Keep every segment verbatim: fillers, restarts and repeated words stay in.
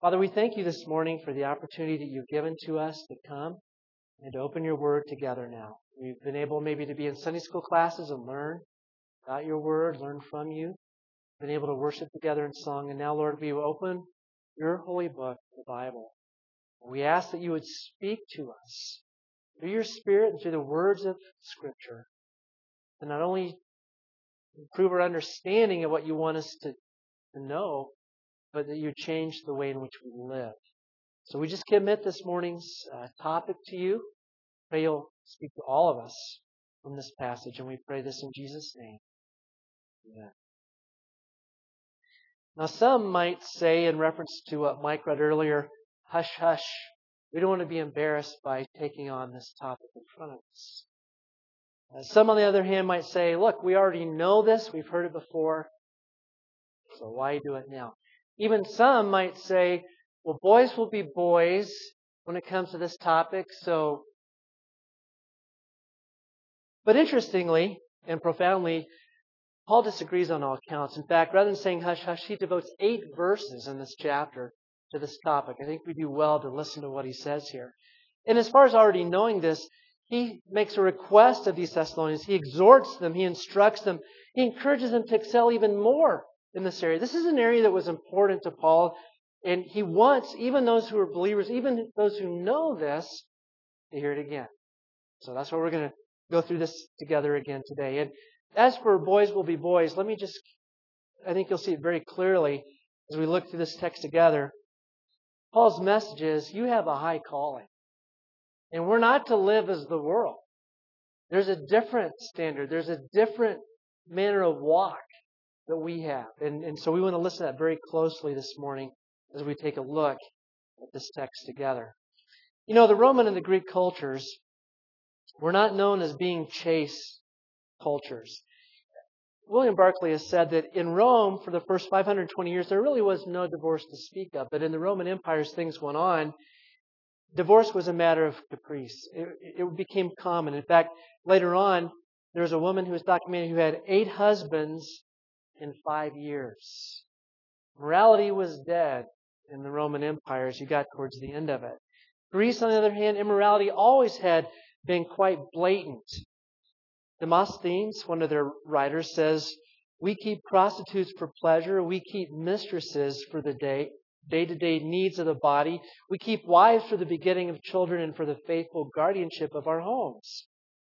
Father, we thank you this morning for the opportunity that you've given to us to come and to open your word together now. We've been able maybe to be in Sunday school classes and learn about your word, learn from you. Been able to worship together in song. And now, Lord, we will open your holy book, the Bible. We ask that you would speak to us through your Spirit and through the words of Scripture. And not only improve our understanding of what you want us to, to know, but that you change the way in which we live. So we just commit this morning's uh, topic to you. Pray you'll speak to all of us from this passage, and we pray this in Jesus' name. Amen. Now some might say, in reference to what Mike read earlier, hush, hush. We don't want to be embarrassed by taking on this topic in front of us. Uh, some, on the other hand, might say, look, we already know this. We've heard it before. So why do it now? Even some might say, well, boys will be boys when it comes to this topic. So, but interestingly and profoundly, Paul disagrees on all accounts. In fact, rather than saying hush, hush, he devotes eight verses in this chapter to this topic. I think we do well to listen to what he says here. And as far as already knowing this, he makes a request of these Thessalonians. He exhorts them. He instructs them. He encourages them to excel even more in this area. This is an area that was important to Paul. And he wants even those who are believers, even those who know this, to hear it again. So that's why we're going to go through this together again today. And as for boys will be boys, let me just, I think you'll see it very clearly as we look through this text together. Paul's message is, you have a high calling. And we're not to live as the world. There's a different standard. There's a different manner of walk that we have. And, and so we want to listen to that very closely this morning as we take a look at this text together. You know, the Roman and the Greek cultures were not known as being chaste cultures. William Barclay has said that in Rome, for the first five hundred twenty years, there really was no divorce to speak of. But in the Roman Empire, as things went on, divorce was a matter of caprice. It, it became common. In fact, later on, there was a woman who was documented who had eight husbands in five years. Morality was dead in the Roman Empire as you got towards the end of it. Greece, on the other hand, immorality always had been quite blatant. Demosthenes, one of their writers, says, we keep prostitutes for pleasure. We keep mistresses for the day, day-to-day needs of the body. We keep wives for the begetting of children and for the faithful guardianship of our homes.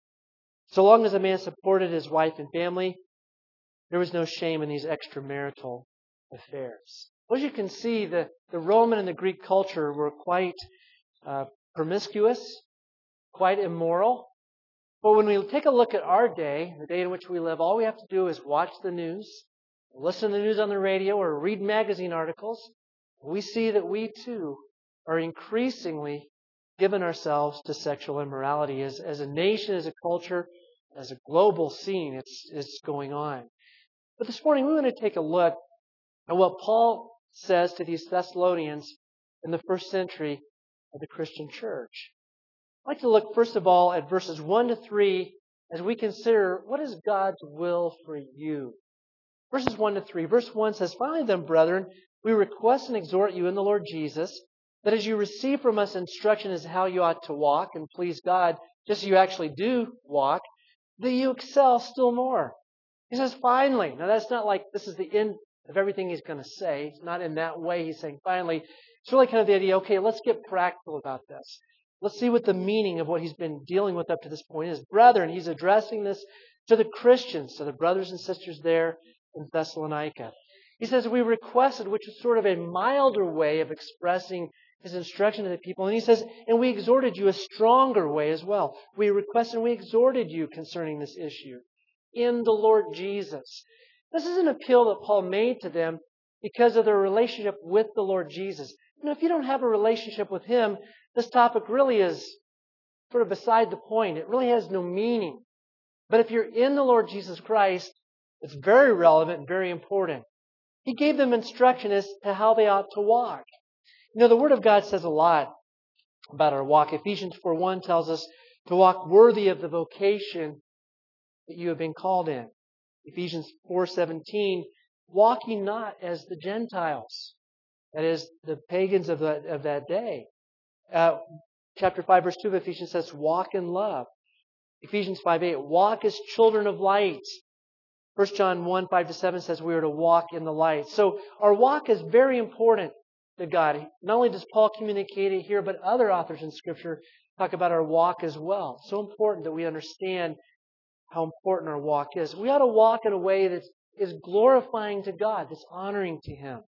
So long as a man supported his wife and family, there was no shame in these extramarital affairs. Well, as you can see, the, the Roman and the Greek culture were quite uh, promiscuous, quite immoral. But when we take a look at our day, the day in which we live, all we have to do is watch the news, listen to the news on the radio, or read magazine articles. We see that we too are increasingly giving ourselves to sexual immorality. As, as a nation, as a culture, as a global scene, it's, it's going on. But this morning we want to take a look at what Paul says to these Thessalonians in the first century of the Christian church. I'd like to look first of all at verses one to three as we consider what is God's will for you. Verses one to three. Verse one says, finally then, brethren, we request and exhort you in the Lord Jesus, that as you receive from us instruction as to how you ought to walk and please God, just as you actually do walk, that you excel still more. He says, finally. Now that's not like this is the end of everything he's going to say. It's not in that way. He's saying, finally. It's really kind of the idea, okay, let's get practical about this. Let's see what the meaning of what he's been dealing with up to this point is. Brethren, he's addressing this to the Christians, to the brothers and sisters there in Thessalonica. He says, we requested, which is sort of a milder way of expressing his instruction to the people. And he says, and we exhorted you a stronger way as well. We requested and we exhorted you concerning this issue in the Lord Jesus. This is an appeal that Paul made to them because of their relationship with the Lord Jesus. You know, if you don't have a relationship with him, this topic really is sort of beside the point. It really has no meaning. But if you're in the Lord Jesus Christ, it's very relevant and very important. He gave them instruction as to how they ought to walk. You know, the Word of God says a lot about our walk. Ephesians four one tells us to walk worthy of the vocation that you have been called in. Ephesians four seventeen, walking not as the Gentiles. That is, the pagans of that, of that day. Uh, chapter five, verse two of Ephesians says, walk in love. Ephesians five eight, walk as children of light. First John one, five to seven says we are to walk in the light. So our walk is very important to God. Not only does Paul communicate it here, but other authors in Scripture talk about our walk as well. So important that we understand how important our walk is. We ought to walk in a way that is glorifying to God, that's honoring to Him.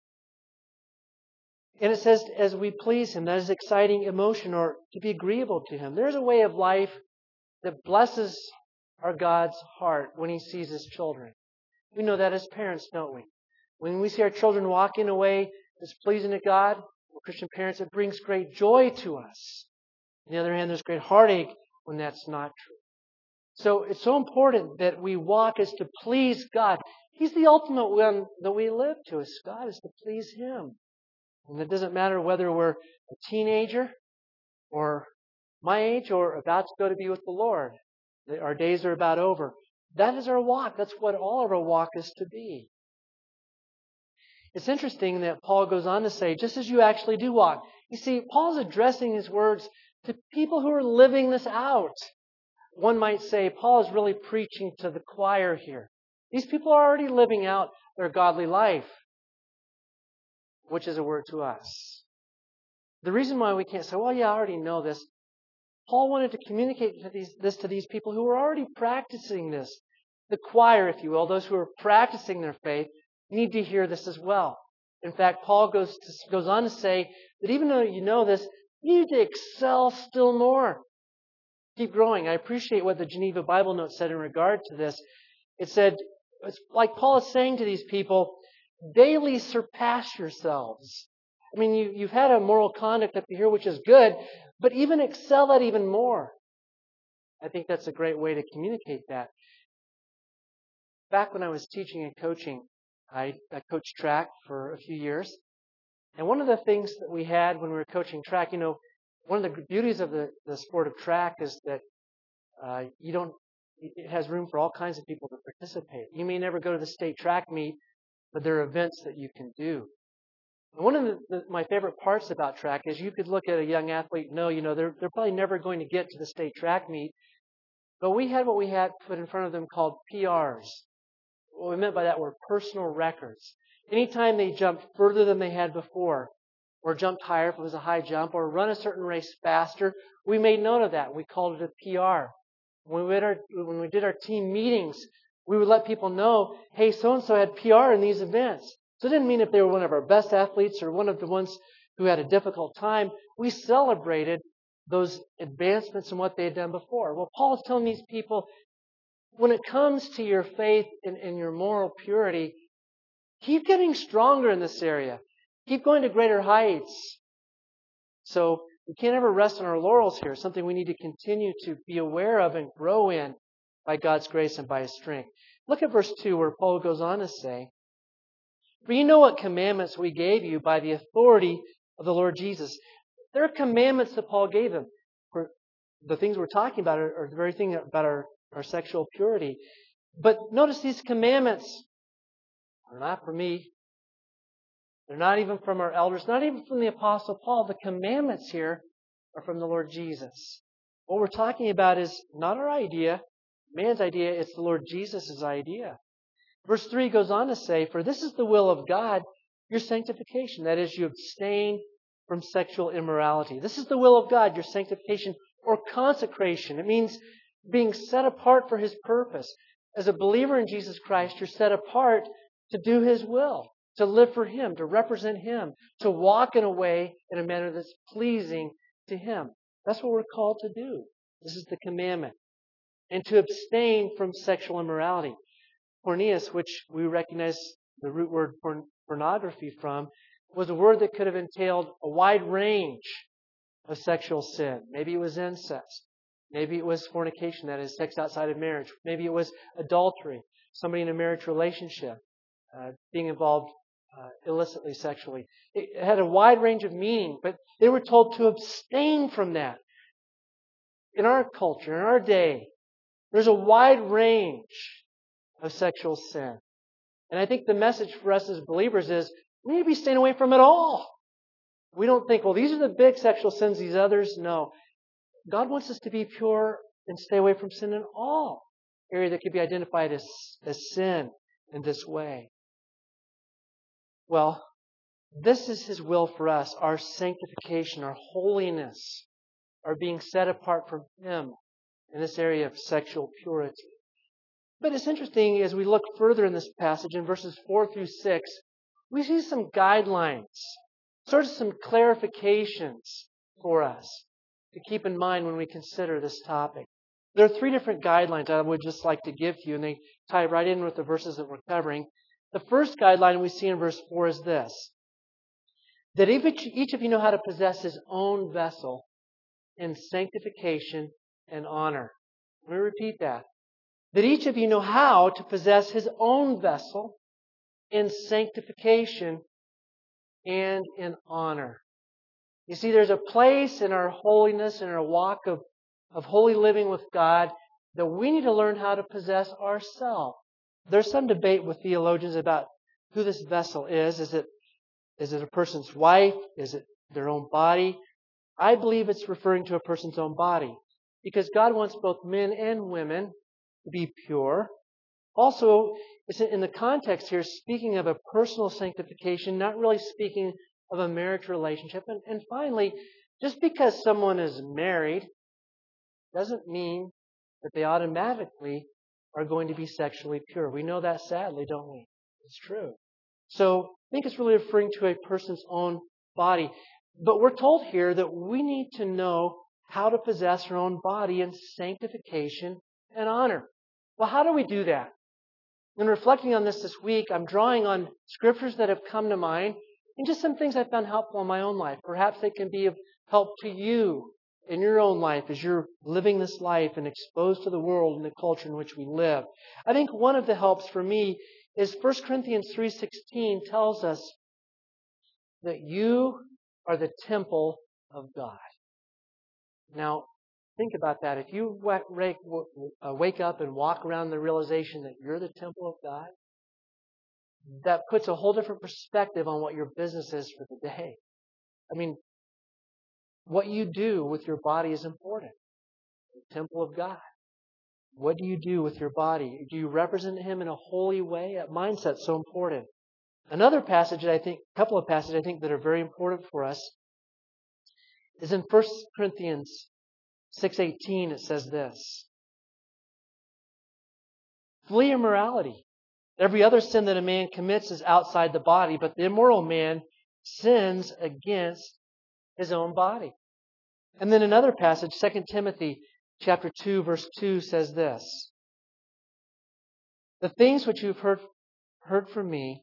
And it says, as we please Him, that is exciting emotion, or to be agreeable to Him. There's a way of life that blesses our God's heart when He sees His children. We know that as parents, don't we? When we see our children walk in a way that's pleasing to God, we're Christian parents, it brings great joy to us. On the other hand, there's great heartache when that's not true. So it's so important that we walk as to please God. He's the ultimate one that we live to, as God, is to please Him. And it doesn't matter whether we're a teenager or my age or about to go to be with the Lord. Our days are about over. That is our walk. That's what all of our walk is to be. It's interesting that Paul goes on to say, just as you actually do walk. You see, Paul's addressing his words to people who are living this out. One might say Paul is really preaching to the choir here. These people are already living out their godly life, which is a word to us. The reason why we can't say, well, yeah, I already know this. Paul wanted to communicate to these, this to these people who were already practicing this. The choir, if you will, those who are practicing their faith, need to hear this as well. In fact, Paul goes to, goes on to say that even though you know this, you need to excel still more. Keep growing. I appreciate what the Geneva Bible Note said in regard to this. It said, it's like Paul is saying to these people, daily surpass yourselves. I mean, you, you've had a moral conduct up to here, which is good, but even excel that even more. I think that's a great way to communicate that. Back when I was teaching and coaching, I, I coached track for a few years. And one of the things that we had when we were coaching track, you know, one of the beauties of the, the sport of track is that uh, you don't, it has room for all kinds of people to participate. You may never go to the state track meet, but there are events that you can do. And one of the, the, my favorite parts about track is you could look at a young athlete and know, you know, they're, they're probably never going to get to the state track meet. But we had what we had put in front of them called P Rs. What we meant by that were personal records. Anytime they jumped further than they had before, or jumped higher if it was a high jump, or run a certain race faster, we made note of that. We called it a P R. When we did our, when we did our team meetings, we would let people know, hey, so-and-so had P R in these events. So it didn't mean if they were one of our best athletes or one of the ones who had a difficult time. We celebrated those advancements in what they had done before. Well, Paul is telling these people, when it comes to your faith and, and your moral purity, keep getting stronger in this area. Keep going to greater heights. So we can't ever rest on our laurels here. Something we need to continue to be aware of and grow in by God's grace and by His strength. Look at verse two where Paul goes on to say, for you know what commandments we gave you by the authority of the Lord Jesus. There are commandments that Paul gave them. For the things we're talking about are, are the very thing about our, our sexual purity. But notice these commandments are not for me. They're not even from our elders, not even from the Apostle Paul. The commandments here are from the Lord Jesus. What we're talking about is not our idea, man's idea, it's the Lord Jesus' idea. Verse three goes on to say, for this is the will of God, your sanctification. That is, you abstain from sexual immorality. This is the will of God, your sanctification or consecration. It means being set apart for His purpose. As a believer in Jesus Christ, you're set apart to do His will, to live for Him, to represent Him, to walk in a way, in a manner that's pleasing to Him. That's what we're called to do. This is the commandment. And to abstain from sexual immorality. Porneus, which we recognize the root word porn- pornography from, was a word that could have entailed a wide range of sexual sin. Maybe it was incest. Maybe it was fornication, that is, sex outside of marriage. Maybe it was adultery, somebody in a marriage relationship, uh, being involved uh, illicitly sexually. It had a wide range of meaning, but they were told to abstain from that. In our culture, in our day, there's a wide range of sexual sin. And I think the message for us as believers is We need to be staying away from it all. We don't think, well, these are the big sexual sins, these others. No. God wants us to be pure and stay away from sin in all areas that could be identified as, as sin in this way. Well, this is His will for us, our sanctification, our holiness, our being set apart from Him in this area of sexual purity. But it's interesting, as we look further in this passage, in verses four through six, we see some guidelines, sort of some clarifications for us to keep in mind when we consider this topic. There are three different guidelines I would just like to give to you, and they tie right in with the verses that we're covering. The first guideline we see in verse four is this: that each of you know how to possess his own vessel in sanctification and honor. Let me repeat that. That each of you know how to possess his own vessel in sanctification and in honor. You see, there's a place in our holiness and our walk of, of holy living with God that we need to learn how to possess ourselves. There's some debate with theologians about who this vessel is. Is it, is it a person's wife? Is it their own body? I believe it's referring to a person's own body, because God wants both men and women to be pure. Also, it's in the context here speaking of a personal sanctification, not really speaking of a marriage relationship. And, and finally, just because someone is married doesn't mean that they automatically are going to be sexually pure. We know that sadly, don't we? It's true. So I think it's really referring to a person's own body. But we're told here that we need to know how to possess our own body in sanctification and honor. Well, how do we do that? In reflecting on this this week, I'm drawing on scriptures that have come to mind and just some things I found helpful in my own life. Perhaps they can be of help to you in your own life as you're living this life and exposed to the world and the culture in which we live. I think one of the helps for me is First Corinthians three sixteen tells us that you are the temple of God. Now, think about that. If you wake up and walk around the realization that you're the temple of God, that puts a whole different perspective on what your business is for the day. I mean, what you do with your body is important. The temple of God. What do you do with your body? Do you represent Him in a holy way? That mindset's so important. Another passage that I think, a couple of passages I think that are very important for us is in First Corinthians six eighteen. It says this: flee immorality. Every other sin that a man commits is outside the body, but the immoral man sins against his own body. And then another passage, Second Timothy chapter two, verse two says this: the things which you've heard, heard from me,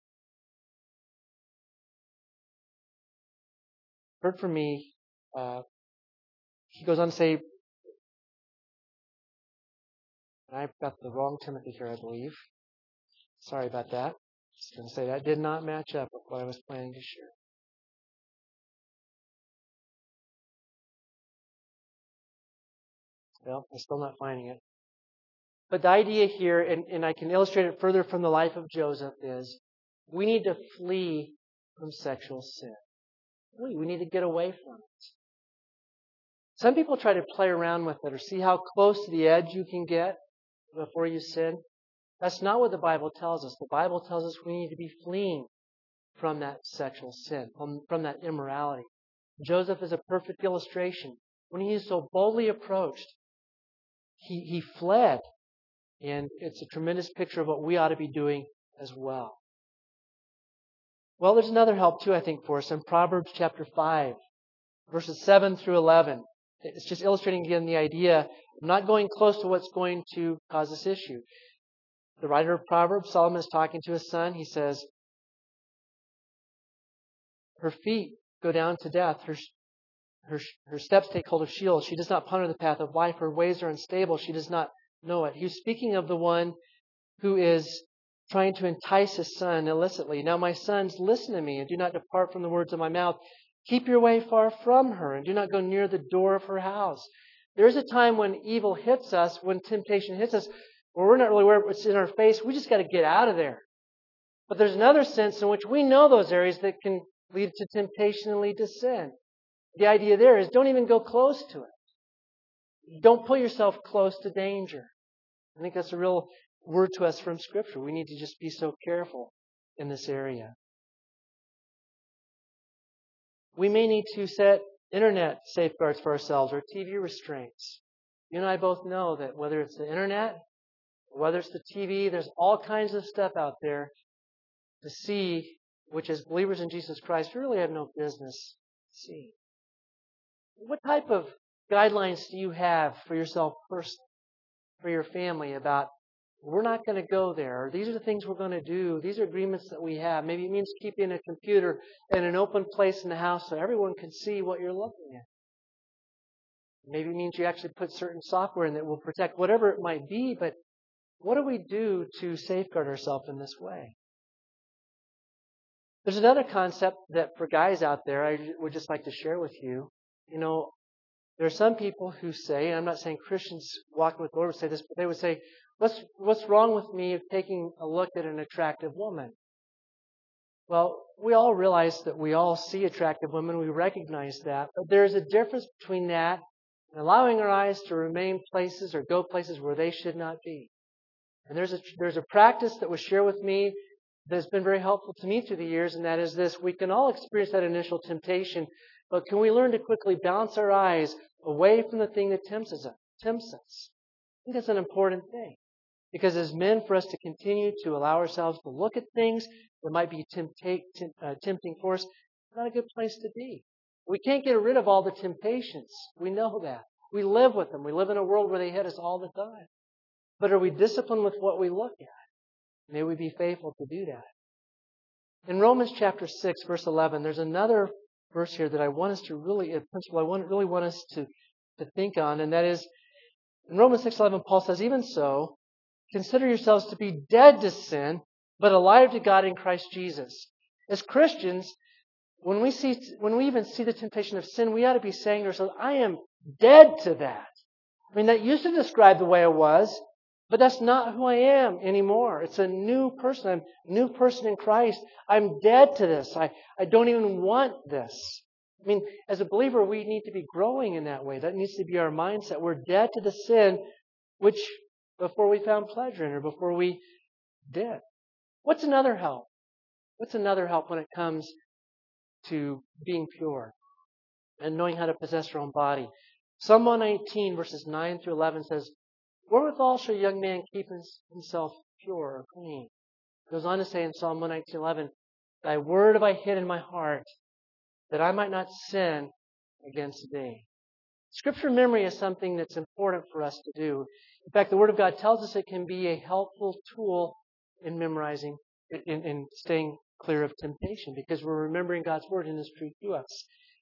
heard from me, uh, he goes on to say, I've got the wrong Timothy here, I believe. Sorry about that. Just going to say that did not match up with what I was planning to share. Well, I'm still not finding it. But the idea here, and, and I can illustrate it further from the life of Joseph, is we need to flee from sexual sin. Flee. We need to get away from it. Some people try to play around with it or see how close to the edge you can get before you sin. That's not what the Bible tells us. The Bible tells us we need to be fleeing from that sexual sin, from, from that immorality. Joseph is a perfect illustration. When he is so boldly approached, he, he fled. And it's a tremendous picture of what we ought to be doing as well. Well, there's another help too, I think, for us in Proverbs chapter five, verses seven through eleven. It's just illustrating again the idea of not going close to what's going to cause this issue. The writer of Proverbs, Solomon, is talking to his son. He says, her feet go down to death. Her, her, her steps take hold of Sheol. She does not ponder the path of life. Her ways are unstable. She does not know it. He's speaking of the one who is trying to entice his son illicitly. Now, my sons, listen to me and do not depart from the words of my mouth. Keep your way far from her and do not go near the door of her house. There is a time when evil hits us, when temptation hits us, where we're not really aware it's in our face. We just got to get out of there. But there's another sense in which we know those areas that can lead to temptation and lead to sin. The idea there is don't even go close to it. Don't put yourself close to danger. I think that's a real word to us from Scripture. We need to just be so careful in this area. We may need to set internet safeguards for ourselves or T V restraints. You and I both know that whether it's the internet, whether it's the T V, there's all kinds of stuff out there to see, which as believers in Jesus Christ, we really have no business seeing. What type of guidelines do you have for yourself personally, for your family about we're not going to go there, or these are the things we're going to do, these are agreements that we have. Maybe it means keeping a computer in an open place in the house so everyone can see what you're looking at. Maybe it means you actually put certain software in that will protect whatever it might be, but what do we do to safeguard ourselves in this way? There's another concept that for guys out there I would just like to share with you. You know, there are some people who say, and I'm not saying Christians walking with the Lord would say this, but they would say, what's, what's wrong with me of taking a look at an attractive woman? Well, we all realize that we all see attractive women. We recognize that. But there's a difference between that and allowing our eyes to remain places or go places where they should not be. And there's a, there's a practice that was shared with me that's been very helpful to me through the years, and that is this. We can all experience that initial temptation, but can we learn to quickly bounce our eyes away from the thing that tempts us? Tempts us? I think that's an important thing. Because as men, for us to continue to allow ourselves to look at things that might be tempta- temp- uh, tempting for us, it's not a good place to be. We can't get rid of all the temptations. We know that. We live with them. We live in a world where they hit us all the time. But are we disciplined with what we look at? May we be faithful to do that. In Romans chapter six, verse eleven, there's another verse here that I want us to really, a principle I want, really want us to, to think on, and that is, in Romans six eleven, Paul says, even so, consider yourselves to be dead to sin, but alive to God in Christ Jesus. As Christians, when we see, when we even see the temptation of sin, we ought to be saying to ourselves, I am dead to that. I mean, that used to describe the way I was, but that's not who I am anymore. It's a new person. I'm a new person in Christ. I'm dead to this. I, I don't even want this. I mean, as a believer, we need to be growing in that way. That needs to be our mindset. We're dead to the sin which before we found pleasure in, or before we did. What's another help? What's another help when it comes to being pure and knowing how to possess our own body? Psalm one nineteen, verses nine through eleven says, wherewithal shall a young man keep himself pure or clean? It goes on to say in Psalm one nineteen, eleven, thy word have I hid in my heart, that I might not sin against thee. Scripture memory is something that's important for us to do. In fact, the Word of God tells us it can be a helpful tool in memorizing, in, in staying clear of temptation, because we're remembering God's Word and His truth to us.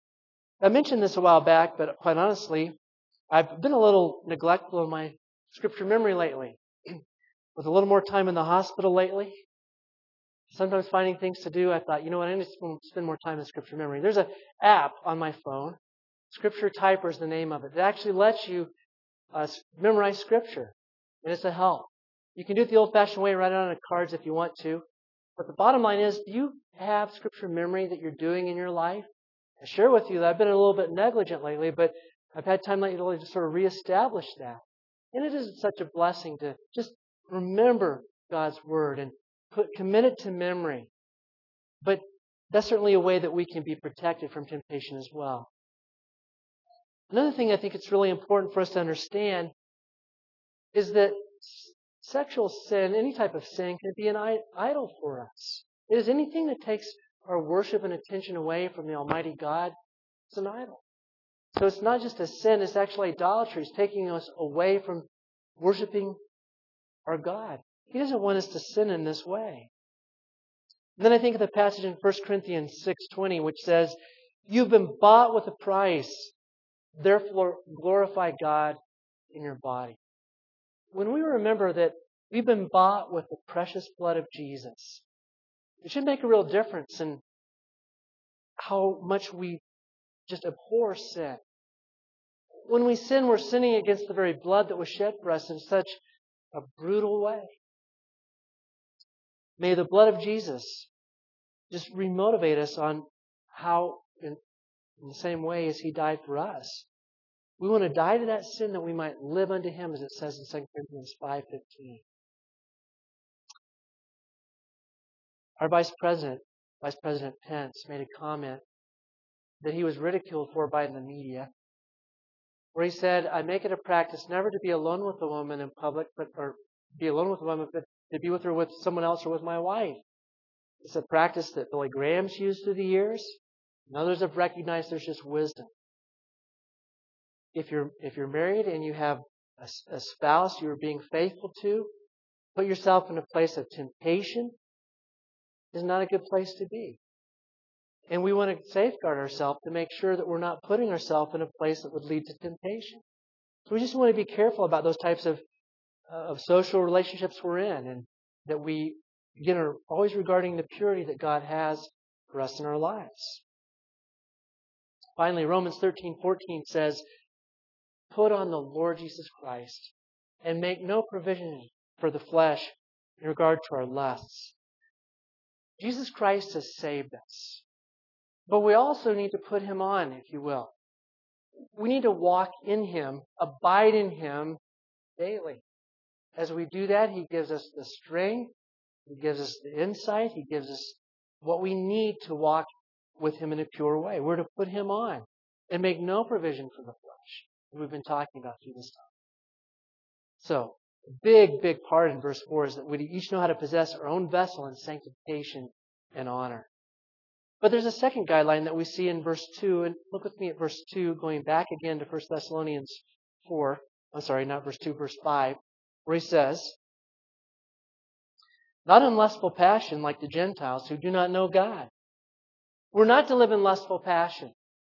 I mentioned this a while back, but quite honestly, I've been a little neglectful of my Scripture memory lately. With a little more time in the hospital lately, sometimes finding things to do, I thought, you know what, I need to spend more time in Scripture memory. There's an app on my phone. Scripture Typer is the name of it. It actually lets you uh, memorize Scripture, and it's a help. You can do it the old-fashioned way, write it on the cards if you want to. But the bottom line is, do you have Scripture memory that you're doing in your life? I share with you that I've been a little bit negligent lately, but I've had time lately to sort of reestablish that. And it is such a blessing to just remember God's Word and put, commit it to memory. But that's certainly a way that we can be protected from temptation as well. Another thing I think it's really important for us to understand is that sexual sin, any type of sin, can be an idol for us. It is anything that takes our worship and attention away from the Almighty God. It's an idol. So it's not just a sin, it's actually idolatry. It's taking us away from worshiping our God. He doesn't want us to sin in this way. And then I think of the passage in First Corinthians six twenty, which says, you've been bought with a price. Therefore, glorify God in your body. When we remember that we've been bought with the precious blood of Jesus, it should make a real difference in how much we just abhor sin. When we sin, we're sinning against the very blood that was shed for us in such a brutal way. May the blood of Jesus just remotivate us on how, in, in the same way as He died for us, we want to die to that sin that we might live unto Him, as it says in Second Corinthians five fifteen. Our Vice President, Vice President Pence, made a comment that he was ridiculed for by the media, where he said, I make it a practice never to be alone with a woman in public, but or be alone with a woman, but to be with her with someone else or with my wife. It's a practice that Billy Graham's used through the years, and others have recognized there's just wisdom. If you're if you're married and you have a, a spouse you're being faithful to, put yourself in a place of temptation is not a good place to be. And we want to safeguard ourselves to make sure that we're not putting ourselves in a place that would lead to temptation. So we just want to be careful about those types of uh, of social relationships we're in, and that we, again, are always regarding the purity that God has for us in our lives. Finally, Romans thirteen fourteen says, put on the Lord Jesus Christ and make no provision for the flesh in regard to our lusts. Jesus Christ has saved us. But we also need to put Him on, if you will. We need to walk in Him, abide in Him daily. As we do that, He gives us the strength, He gives us the insight, He gives us what we need to walk with Him in a pure way. We're to put Him on and make no provision for the flesh, that we've been talking about through this time. So, a big, big part in verse four is that we each know how to possess our own vessel in sanctification and honor. But there's a second guideline that we see in verse two, and look with me at verse two, going back again to First Thessalonians four. I'm sorry, not verse two, verse five, where he says, not in lustful passion like the Gentiles who do not know God. We're not to live in lustful passion.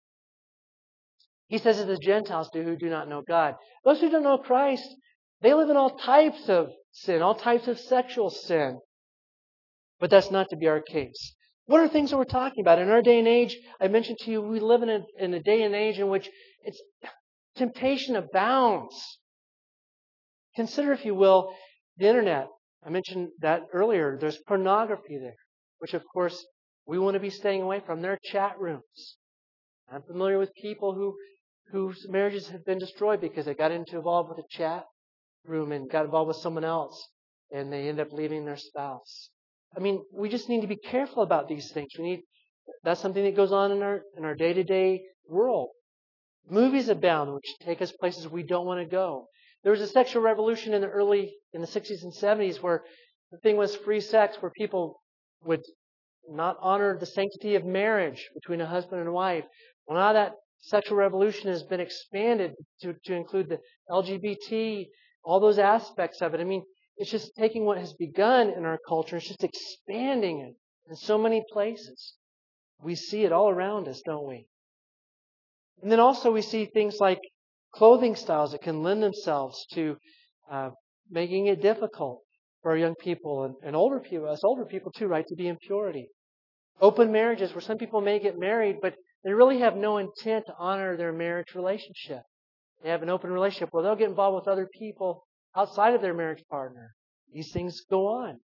He says that the Gentiles do who do not know God. Those who don't know Christ, they live in all types of sin, all types of sexual sin. But that's not to be our case. What are things that we're talking about? In our day and age, I mentioned to you, we live in a, in a day and age in which it's, temptation abounds. Consider, if you will, the internet. I mentioned that earlier. There's pornography there, which of course we want to be staying away from. There are chat rooms. I'm familiar with people who whose marriages have been destroyed because they got into involved with a chat room and got involved with someone else, and they end up leaving their spouse. I mean, we just need to be careful about these things. We need that's something that goes on in our in our day-to-day world. Movies abound, which take us places we don't want to go. There was a sexual revolution in the early in the sixties and seventies where the thing was free sex, where people would not honor the sanctity of marriage between a husband and a wife. Well, now that sexual revolution has been expanded to, to include the L G B T, all those aspects of it. I mean, it's just taking what has begun in our culture, it's just expanding it in so many places. We see it all around us, don't we? And then also we see things like clothing styles that can lend themselves to uh, making it difficult for our young people and, and older people, us older people too, right, to be in purity. Open marriages where some people may get married, but they really have no intent to honor their marriage relationship. They have an open relationship where they'll get involved with other people outside of their marriage partner. These things go on.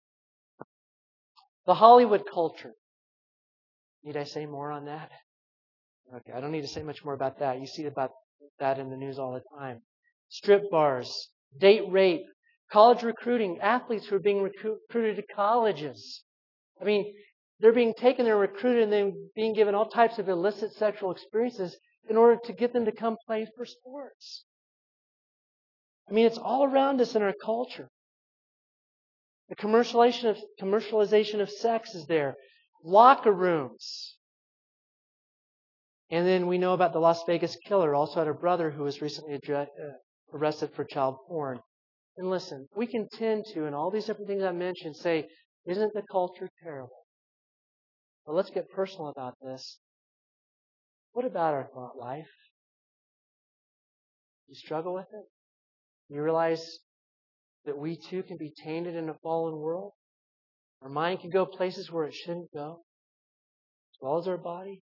The Hollywood culture. Need I say more on that? Okay, I don't need to say much more about that. You see about that in the news all the time. Strip bars, date rape, college recruiting, athletes who are being recruited to colleges. I mean, they're being taken, they're recruited, and then being given all types of illicit sexual experiences in order to get them to come play for sports. I mean, it's all around us in our culture. The commercialization of, commercialization of sex is there. Locker rooms. And then we know about the Las Vegas killer, also had a brother who was recently arrested for child porn. And listen, we can tend to, in all these different things I mentioned, say, isn't the culture terrible? Well, let's get personal about this. What about our thought life? You struggle with it? You realize that we too can be tainted in a fallen world? Our mind can go places where it shouldn't go, as well as our body.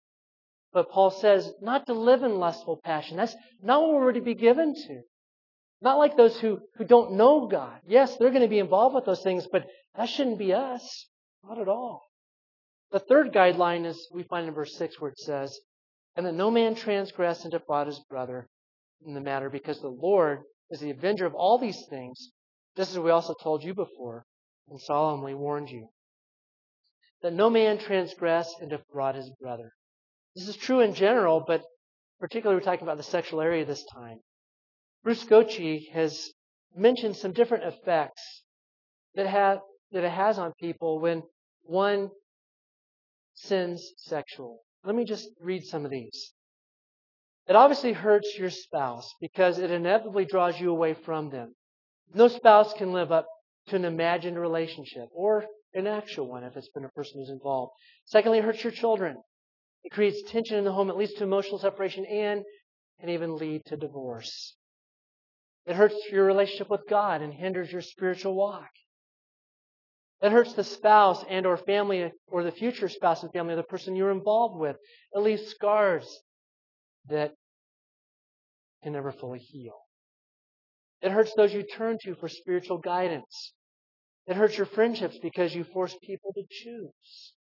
But Paul says not to live in lustful passion. That's not what we're to be given to. Not like those who, who don't know God. Yes, they're going to be involved with those things, but that shouldn't be us. Not at all. The third guideline is we find in verse six where it says, and that no man transgress and defraud his brother in the matter, because the Lord is the avenger of all these things, just as we also told you before and solemnly warned you. That no man transgress and defraud his brother. This is true in general, but particularly we're talking about the sexual area this time. Bruce Gocci has mentioned some different effects that have that it has on people when one sins sexually. Let me just read some of these. It obviously hurts your spouse because it inevitably draws you away from them. No spouse can live up to an imagined relationship or an actual one if it's been a person who's involved. Secondly, it hurts your children. It creates tension in the home. It leads to emotional separation and can even lead to divorce. It hurts your relationship with God and hinders your spiritual walk. It hurts the spouse and or family or the future spouse and family of the person you're involved with. It leaves scars that can never fully heal. It hurts those you turn to for spiritual guidance. It hurts your friendships because you force people to choose.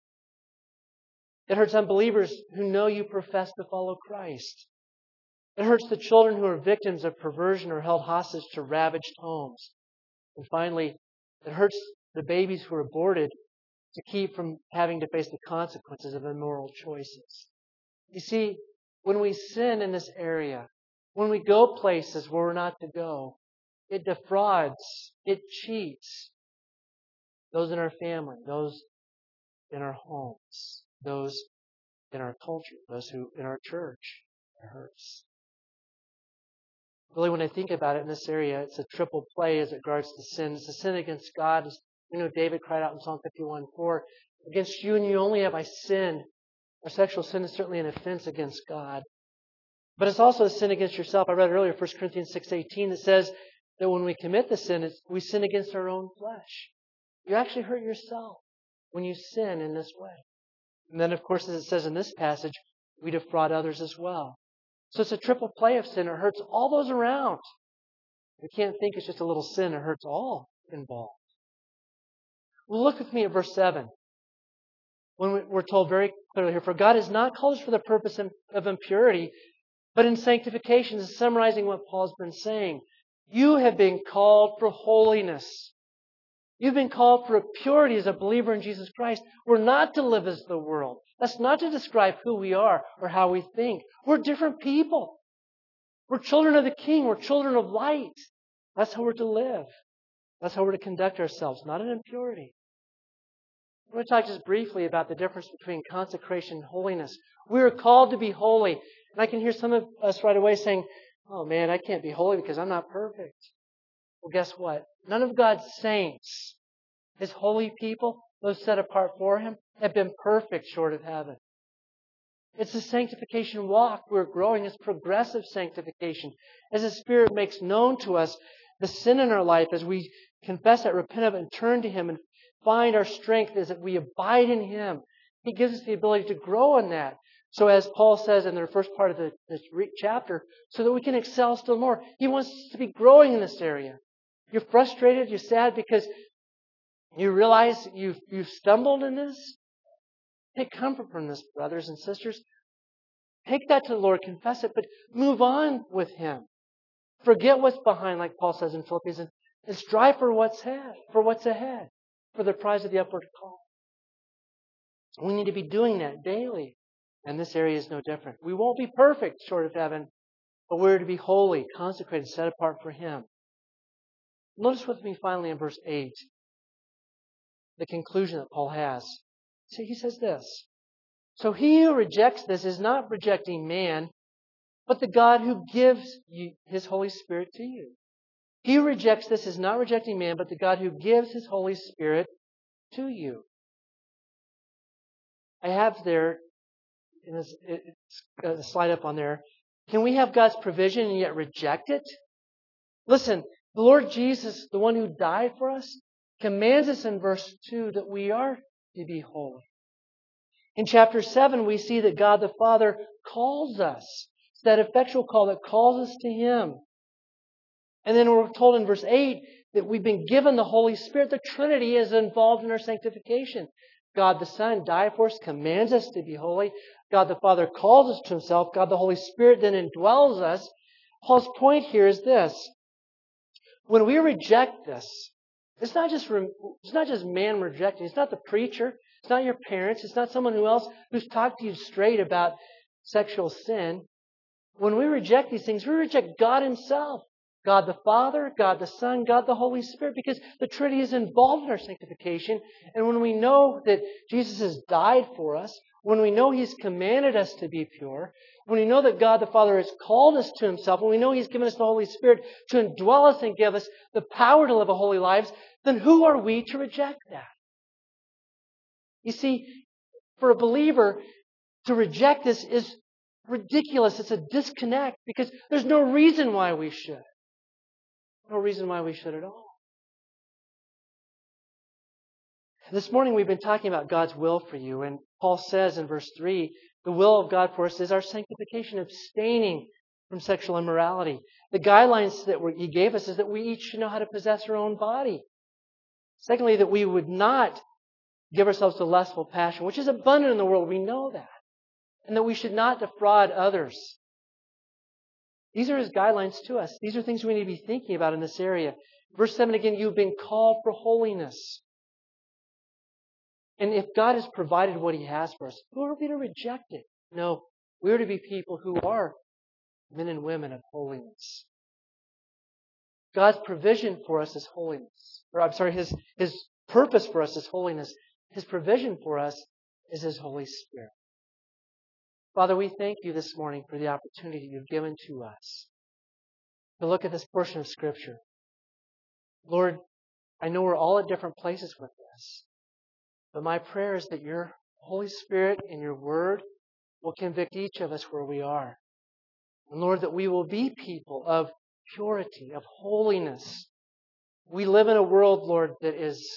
It hurts unbelievers who know you profess to follow Christ. It hurts the children who are victims of perversion or held hostage to ravaged homes. And finally, it hurts the babies who are aborted to keep from having to face the consequences of immoral choices. You see, when we sin in this area, when we go places where we're not to go, it defrauds, it cheats those in our family, those in our homes, those in our culture, those who in our church. It hurts. Really, when I think about it in this area, it's a triple play as it regards to sin. It's a sin against God. As we know David cried out in Psalm fifty-one four, against you and you only have I sinned. Our sexual sin is certainly an offense against God. But it's also a sin against yourself. I read earlier, First Corinthians six eighteen, that says that when we commit the sin, it's, we sin against our own flesh. You actually hurt yourself when you sin in this way. And then, of course, as it says in this passage, we defraud others as well. So it's a triple play of sin. It hurts all those around. We can't think it's just a little sin. It hurts all involved. Well, look with me at verse seven. When we're told very clearly here, for God has not called us for the purpose of impurity, but in sanctification. This is summarizing what Paul's been saying. You have been called for holiness. You've been called for purity as a believer in Jesus Christ. We're not to live as the world. That's not to describe who we are or how we think. We're different people. We're children of the King. We're children of light. That's how we're to live. That's how we're to conduct ourselves, not in impurity. I want to talk just briefly about the difference between consecration and holiness. We are called to be holy. And I can hear some of us right away saying, oh man, I can't be holy because I'm not perfect. Well, guess what? None of God's saints, His holy people, those set apart for Him, have been perfect short of heaven. It's a sanctification walk. We're growing. It's progressive sanctification. As the Spirit makes known to us the sin in our life, as we confess it, repent of it, and turn to Him and find our strength as that we abide in Him. He gives us the ability to grow in that. So as Paul says in the first part of the, this chapter, so that we can excel still more. He wants us to be growing in this area. You're frustrated, you're sad because you realize you've, you've stumbled in this. Take comfort from this, brothers and sisters. Take that to the Lord, confess it, but move on with Him. Forget what's behind, like Paul says in Philippians, and, and strive for what's ahead, for what's ahead, for the prize of the upward call. We need to be doing that daily. And this area is no different. We won't be perfect short of heaven, but we're to be holy, consecrated, set apart for Him. Notice with me finally in verse eight, the conclusion that Paul has. See, he says this. So he who rejects this is not rejecting man, but the God who gives you His Holy Spirit to you. He who rejects this is not rejecting man, but the God who gives His Holy Spirit to you. I have there, in this, it's a slide up on there, can we have God's provision and yet reject it? Listen, the Lord Jesus, the one who died for us, commands us in verse two that we are to be holy. In chapter seven, we see that God the Father calls us. It's that effectual call that calls us to Him. And then we're told in verse eight that we've been given the Holy Spirit. The Trinity is involved in our sanctification. God the Son died for us, commands us to be holy. God the Father calls us to Himself. God the Holy Spirit then indwells us. Paul's point here is this. When we reject this, it's not just it's not just man rejecting. It's not the preacher. It's not your parents. It's not someone who else who's talked to you straight about sexual sin. When we reject these things, we reject God Himself. God the Father, God the Son, God the Holy Spirit, because the Trinity is involved in our sanctification. And when we know that Jesus has died for us, when we know He's commanded us to be pure, when we know that God the Father has called us to Himself, when we know He's given us the Holy Spirit to indwell us and give us the power to live a holy lives, then who are we to reject that? You see, for a believer, to reject this is ridiculous. It's a disconnect because there's no reason why we should. No reason why we should at all. This morning we've been talking about God's will for you, and Paul says in verse three, the will of God for us is our sanctification, abstaining from sexual immorality. The guidelines that He gave us is that we each should know how to possess our own body. Secondly, that we would not give ourselves to lustful passion, which is abundant in the world. We know that. And that we should not defraud others. These are His guidelines to us. These are things we need to be thinking about in this area. Verse seven again, you've been called for holiness. And if God has provided what He has for us, who are we to reject it? No, we are to be people who are men and women of holiness. God's provision for us is holiness. Or I'm sorry, His, His purpose for us is holiness. His provision for us is His Holy Spirit. Father, we thank You this morning for the opportunity You've given to us to look at this portion of Scripture. Lord, I know we're all at different places with this, but my prayer is that Your Holy Spirit and Your Word will convict each of us where we are. And Lord, that we will be people of purity, of holiness. We live in a world, Lord, that is,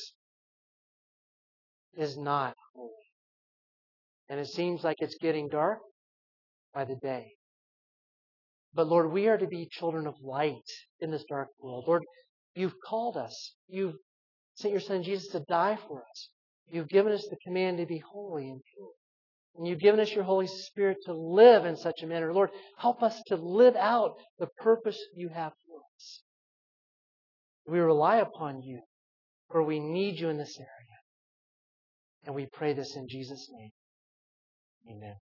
is not holy. And it seems like it's getting dark by the day. But Lord, we are to be children of light in this dark world. Lord, You've called us. You've sent Your Son Jesus to die for us. You've given us the command to be holy and pure. And You've given us Your Holy Spirit to live in such a manner. Lord, help us to live out the purpose You have for us. We rely upon You, for we need You in this area. And we pray this in Jesus' name. Amen.